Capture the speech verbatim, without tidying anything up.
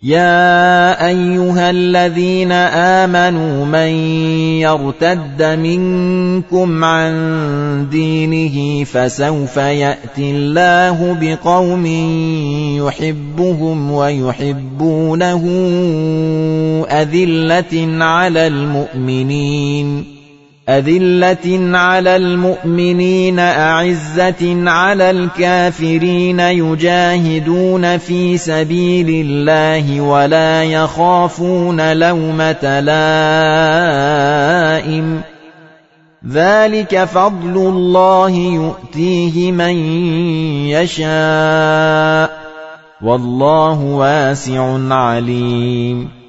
يَا أَيُّهَا الَّذِينَ آمَنُوا مَن يَرْتَدَّ مِنكُمْ عَن دِينِهِ فَسَوْفَ يَأْتِي اللَّهُ بِقَوْمٍ يُحِبُّهُمْ وَيُحِبُّونَهُ أَذِلَّةٍ عَلَى الْمُؤْمِنِينَ أذلة على المؤمنين أعزة على الكافرين يجاهدون في سبيل الله ولا يخافون لومة لائم ذلك فضل الله يؤتيه من يشاء والله واسع عليم